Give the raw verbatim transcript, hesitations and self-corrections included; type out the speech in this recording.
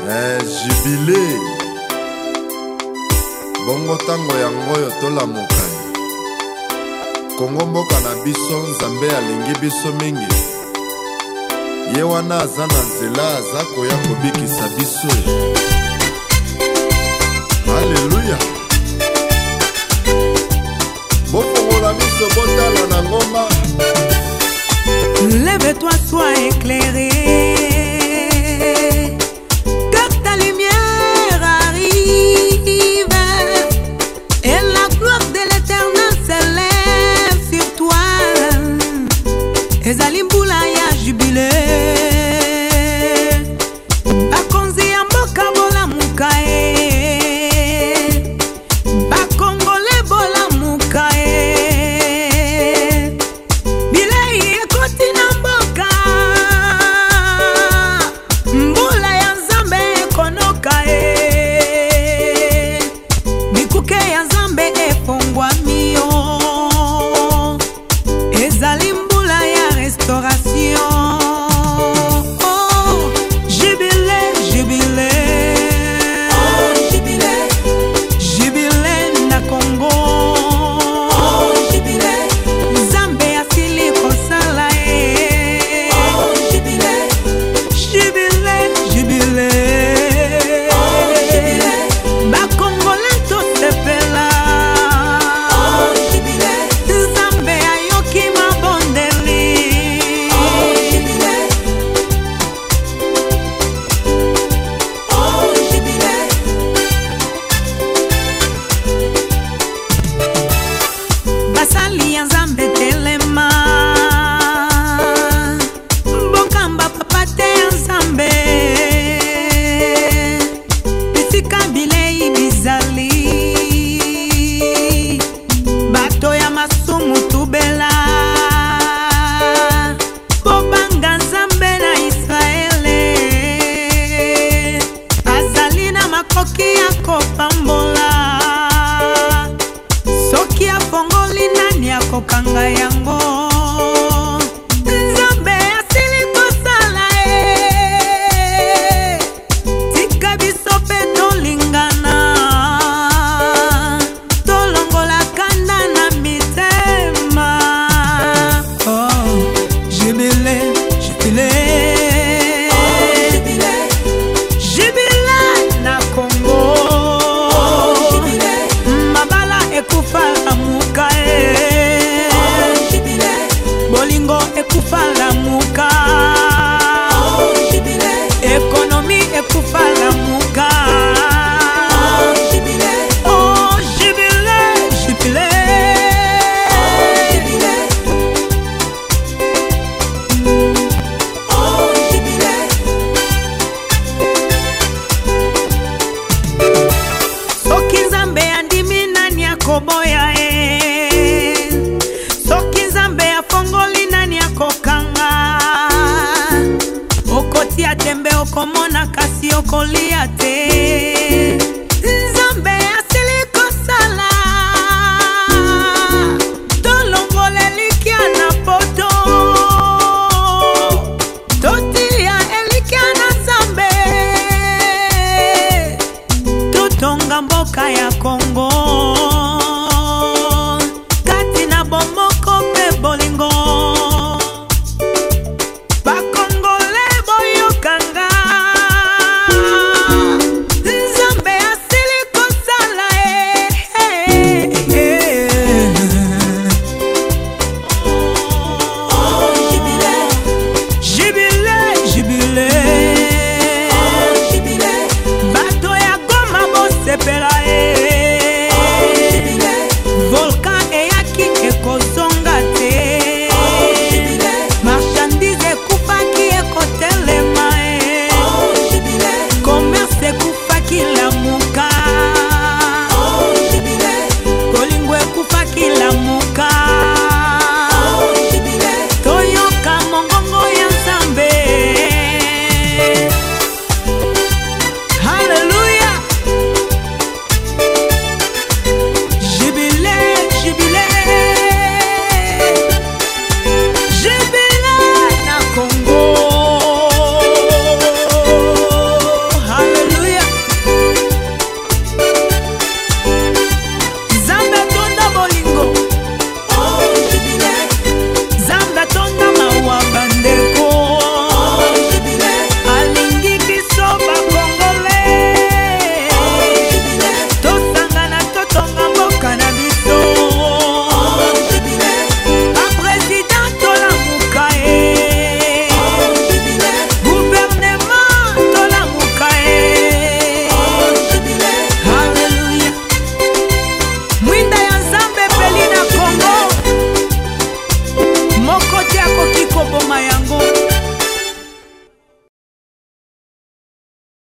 Eh, Jibile bongo tango yango yo tolamuka Kongo mboka na biso Nzambe alingi biso mingi ye wana aza na nzela aza koya kobikisa biso. Alléluia. Bofongola biso botala na ngoma. Lève-toi, sois éclairé, que ta lumière arrive, et la gloire de l'Éternel s'élève sur toi. Ezali mbula ya jubilé, bakonzi ya mboka bolamuka e, bakongole bolamuka e, bilei ekoti na mboka, mbula ya Nzambe ekonoka e, bikuke ya Nzambe efongwami yo, ezali mbula ya restauration. Soki afongoli nani akokanga yango. Nzambe asili kosala e, tika biso pe tolingana, tolongola kanda na mitema. Oh, jibile, jibile, oh, jibile, jibile na Kongo. Ekufala muka e, oh, jibile. Bolingo ekufala muka, oh, jibile. Ekonomi ekufala muka, oh, jibile. Oh, jibile, jibile, oh, jibile. Oh, jibile. Soki Nzambe andimi nani akoboya e, soki Nzambe afongoli nani akokanga, okoti atembe okomona kasi okolia te.